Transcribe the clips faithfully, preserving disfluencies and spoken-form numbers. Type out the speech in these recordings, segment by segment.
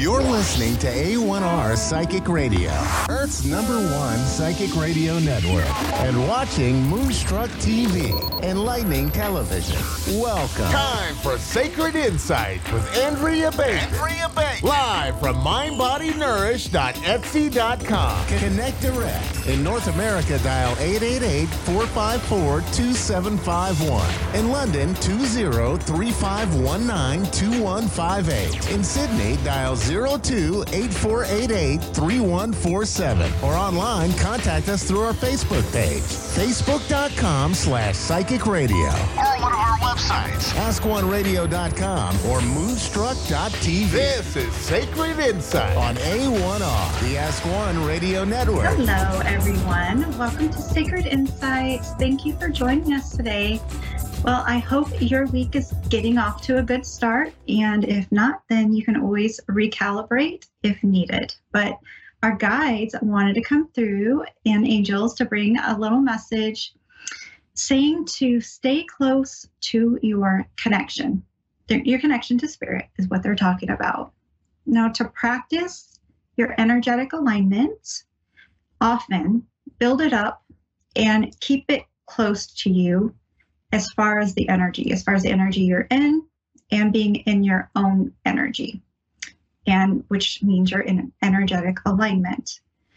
You're listening to A one R Psychic Radio, Earth's number one psychic radio network, and watching Moonstruck T V, Enlightening Television. Welcome. Time for Sacred Insights with Andrea Baker. Andrea Baker. Live from mind body nourish dot etsy dot com. Connect direct. In North America, dial eight eight eight, four five four, two seven five one. In London, two zero three five one nine, two one five eight. In Sydney, dial zero two, eight four eight eight, three one four seven. Or online, contact us through our Facebook page, facebook.com slash psychic radio. Or one of our websites, ask one radio dot com or moonstruck dot t v. This is Sacred Insight on A one R, the Ask One Radio Network. Hello, everyone. Welcome to Sacred Insights. Thank you for joining us today. Well, I hope your week is getting off to a good start. And if not, then you can always recalibrate if needed. But our guides wanted to come through and angels to bring a little message saying to stay close to your connection. Your connection to spirit is what they're talking about. Now, to practice your energetic alignment, often build it up and keep it close to you as far as the energy, as far as the energy you're in and being in your own energy, and which means you're in energetic alignment.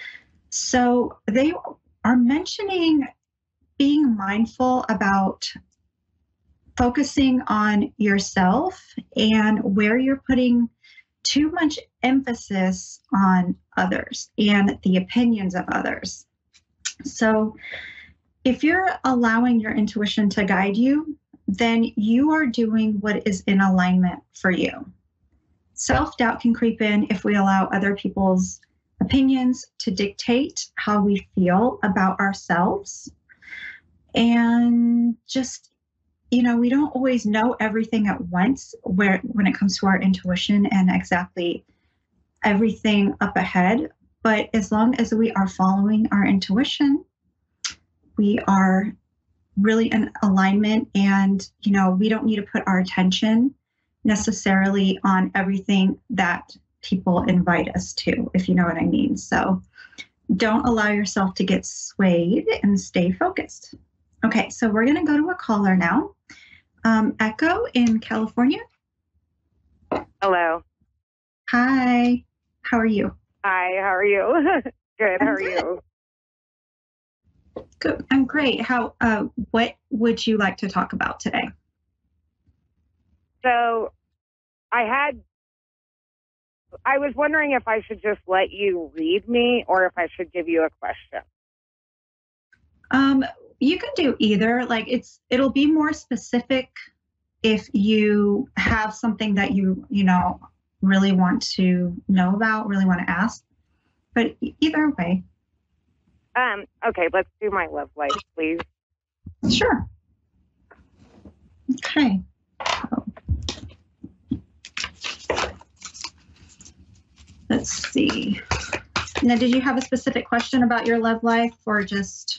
So they are mentioning being mindful about focusing on yourself and where you're putting too much emphasis on others and the opinions of others. So if you're allowing your intuition to guide you, then you are doing what is in alignment for you. Self-doubt can creep in if we allow other people's opinions to dictate how we feel about ourselves. And just, you know, we don't always know everything at once where when it comes to our intuition and exactly everything up ahead. But as long as we are following our intuition, we are really in alignment, and, you know, we don't need to put our attention necessarily on everything that people invite us to, if you know what I mean. So don't allow yourself to get swayed and stay focused. Okay, so we're going to go to a caller now. Um, Echo in California. Hello. Hi. How are you? Hi, how are you? Good, how are good. you? Good. I'm great. How? Uh, what would you like to talk about today? So I had, I was wondering if I should just let you read me or if I should give you a question. Um, you can do either. Like it's, it'll be more specific if you have something that you, you know, really want to know about, really want to ask, but either way. Um, okay, let's do my love life, please. Sure. Okay. Let's see. Now, did you have a specific question about your love life or just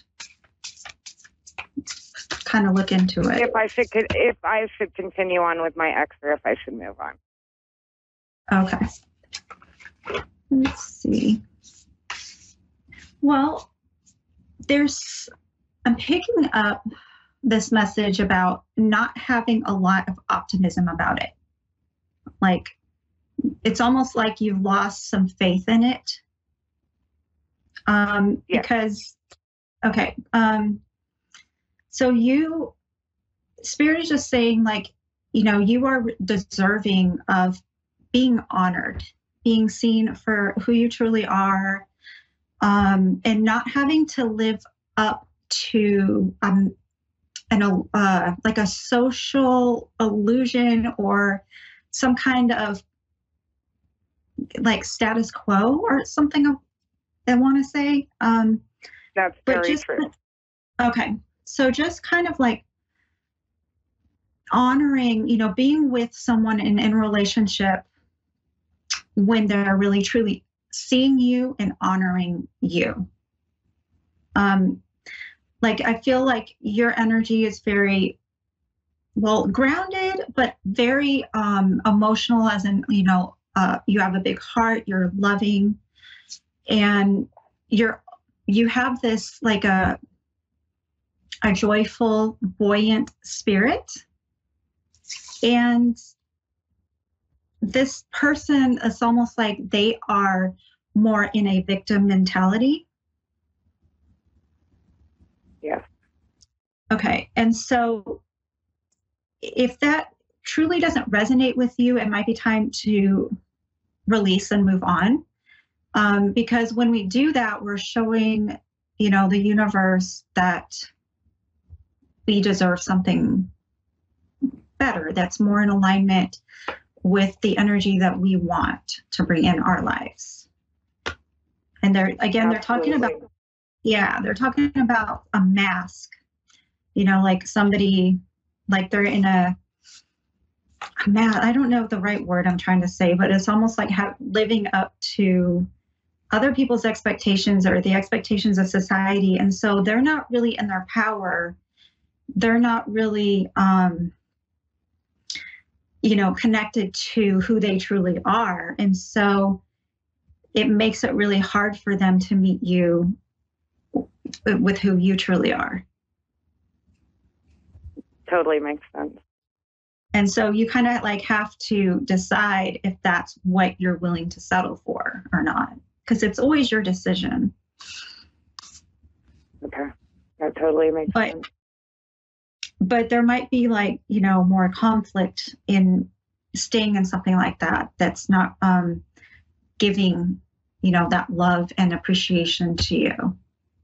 kind of look into it? If I should, if I should continue on with my ex or if I should move on. Okay. Let's see. Well, there's, I'm picking up this message about not having a lot of optimism about it. Like, it's almost like you've lost some faith in it. Um, yeah. Because, okay. Um, so you, Spirit is just saying, like, you know, you are deserving of being honored, being seen for who you truly are, um, and not having to live up to um, an uh, like a social illusion or some kind of like status quo or something. I want to say. Um, That's but very just, true. Okay, so just kind of like honoring, you know, being with someone in in relationship when they're really truly seeing you and honoring you. Um, like I feel like your energy is very well grounded, but very um, emotional, as in, you know, uh, you have a big heart, you're loving, and you're you have this like a a joyful, buoyant spirit. And this person is almost like they are more in a victim mentality. Yeah. Okay. And so if that truly doesn't resonate with you, it might be time to release and move on. Um, because when we do that, we're showing, you know, the universe that we deserve something better, that's more in alignment with the energy that we want to bring in our lives. And they're, again, they're talking about, yeah, they're talking about a mask, you know, like somebody, like they're in a, a ma- I don't know the right word I'm trying to say, but it's almost like have, living up to other people's expectations or the expectations of society. And so they're not really in their power. They're not really, um, you know, connected to who they truly are. And so it makes it really hard for them to meet you with who you truly are. Totally makes sense. And so you kind of like have to decide if that's what you're willing to settle for or not, because it's always your decision. Okay. That totally makes but, sense. But there might be like, you know, more conflict in staying in something like that that's not um, giving, you know, that love and appreciation to you.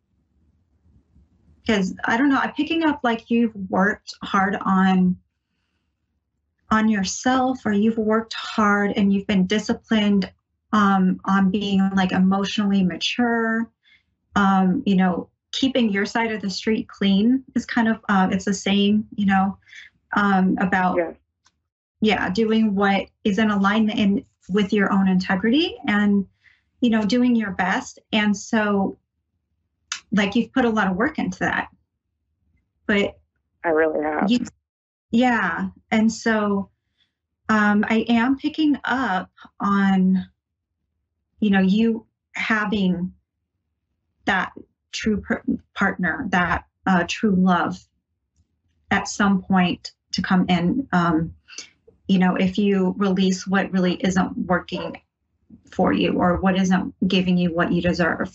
Because I don't know, I'm picking up like you've worked hard on on yourself, or you've worked hard and you've been disciplined um, on being like emotionally mature. Um, you know, keeping your side of the street clean is kind of, uh, it's a saying, you know, um, about, yeah. yeah, doing what is in alignment in, with your own integrity and, you know, doing your best. And so like you've put a lot of work into that, but I really have. You, yeah. And so um, I am picking up on, you know, you having that true per- partner, that uh, true love at some point to come in. Um, you know, if you release what really isn't working for you or what isn't giving you what you deserve.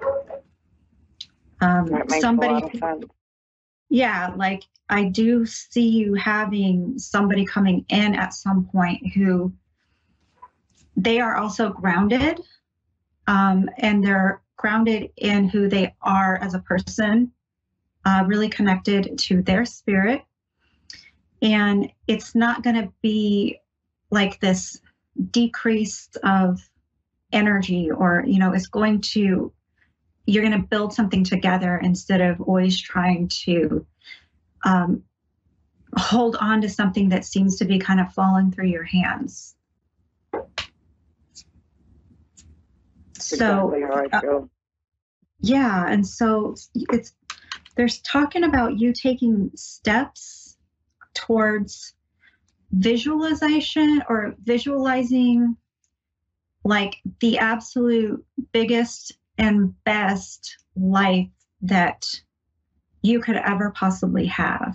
Um, that makes somebody, a lot of sense. Yeah, like I do see you having somebody coming in at some point who they are also grounded, um, and they're grounded in who they are as a person, uh, really connected to their spirit. And it's not going to be like this decrease of energy, or, you know, it's going to, you're going to build something together instead of always trying to um, hold on to something that seems to be kind of falling through your hands. So, exactly how I feel. Uh, yeah, and so it's there's talking about you taking steps towards visualization or visualizing like the absolute biggest and best life that you could ever possibly have.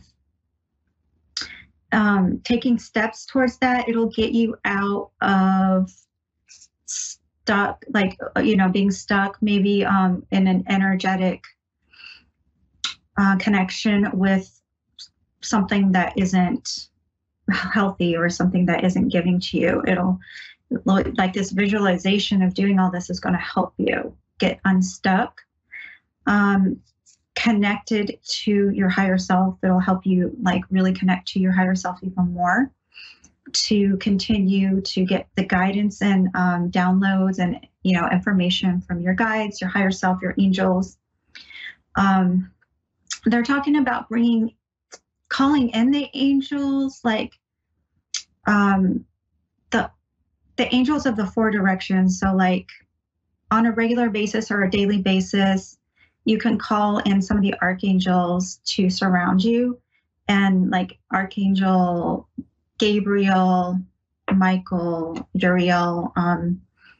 Um, taking steps towards that, it'll get you out of stuck, like, you know, being stuck maybe um, in an energetic uh, connection with something that isn't healthy or something that isn't giving to you. It'll, like this visualization of doing all this is going to help you get unstuck, um, connected to your higher self. It'll help you like really connect to your higher self even more, to continue to get the guidance and um, downloads and, you know, information from your guides, your higher self, your angels. Um, they're talking about bringing, calling in the angels, like um, the the angels of the four directions. So like on a regular basis or a daily basis, you can call in some of the archangels to surround you. And like Archangel Gabriel, Michael, Uriel. Um,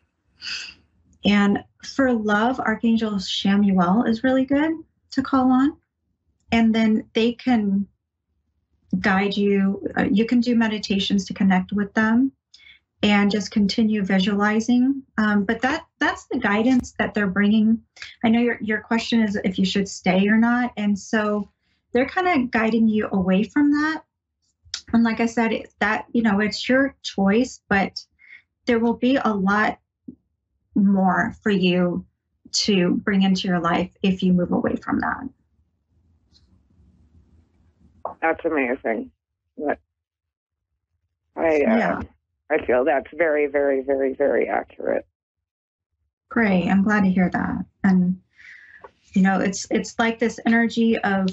and for love, Archangel Shamuel is really good to call on. And then they can guide you. Uh, you can do meditations to connect with them and just continue visualizing. Um, but that that's the guidance that they're bringing. I know your, your question is if you should stay or not. And so they're kind of guiding you away from that. And like I said, it's that, you know, it's your choice, but there will be a lot more for you to bring into your life if you move away from that. That's amazing. But I, uh, Yeah. I feel that's very, very, very, very accurate. Great. I'm glad to hear that. And, you know, it's, it's like this energy of,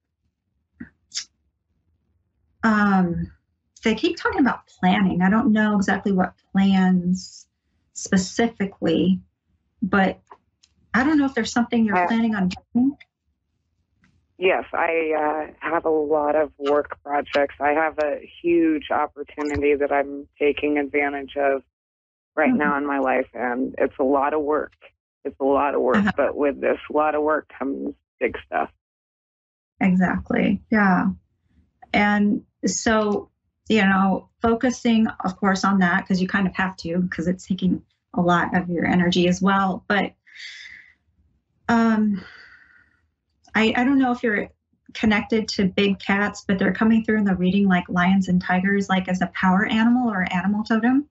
um, they keep talking about planning. I don't know exactly what plans specifically, but I don't know if there's something you're Uh, planning on doing. Yes, I uh, have a lot of work projects. I have a huge opportunity that I'm taking advantage of right Mhm. now in my life, and it's a lot of work. It's a lot of work, Uh-huh. but with this lot of work comes big stuff. Exactly. Yeah. And so, you know, focusing, of course, on that, because you kind of have to, because it's taking a lot of your energy as well. But um, I, I don't know if you're connected to big cats, but they're coming through in the reading like lions and tigers, like as a power animal or animal totem.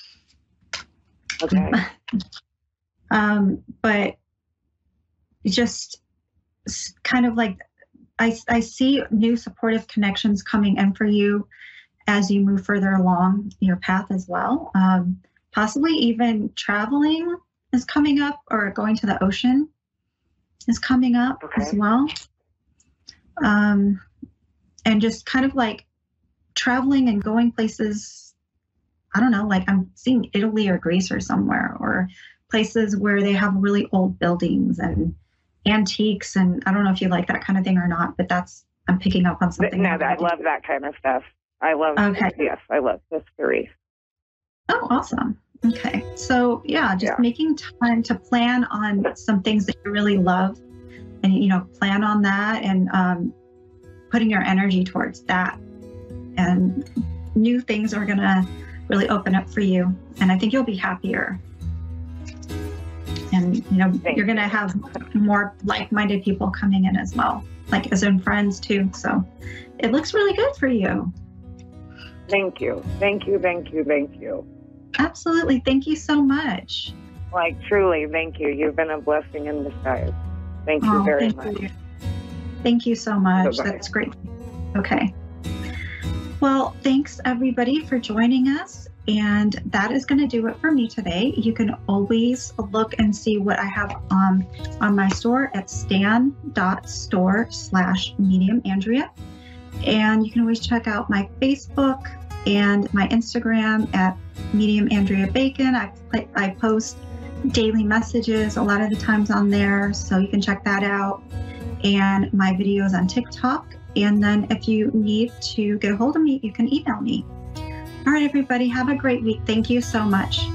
Okay. Um, but just s- kind of like, I, I see new supportive connections coming in for you as you move further along your path as well. Um, possibly even traveling is coming up, or going to the ocean is coming up as Okay. well. Um, and just kind of like traveling and going places, I don't know, like I'm seeing Italy or Greece or somewhere, or places where they have really old buildings and antiques. And I don't know if you like that kind of thing or not, but that's, I'm picking up on Th- something. No, you I like. love that kind of stuff. I love, Okay. yes, I love history. Oh, awesome. Okay. So yeah, just Yeah. making time to plan on some things that you really love, and, you know, plan on that, and um, putting your energy towards that. And new things are going to really open up for you. And I think you'll be happier. And, you know, Thank you're going to have more like-minded people coming in as well, like as in friends too. So it looks really good for you. Thank you. Thank you. Thank you. Thank you. Absolutely. Thank you so much. Like, truly, thank you. You've been a blessing in disguise. Thank you Oh, very thank much. you. Thank you so much. Bye-bye. That's great. Okay. Well, thanks everybody for joining us. And that is going to do it for me today. You can always look and see what I have um, on my store at stan.store slash medium Andrea. And you can always check out my Facebook and my Instagram at medium Andrea Bacon. I, I post daily messages a lot of the times on there, so you can check that out. And my videos on TikTok. And then if you need to get a hold of me, you can email me. All right, everybody, have a great week. Thank you so much.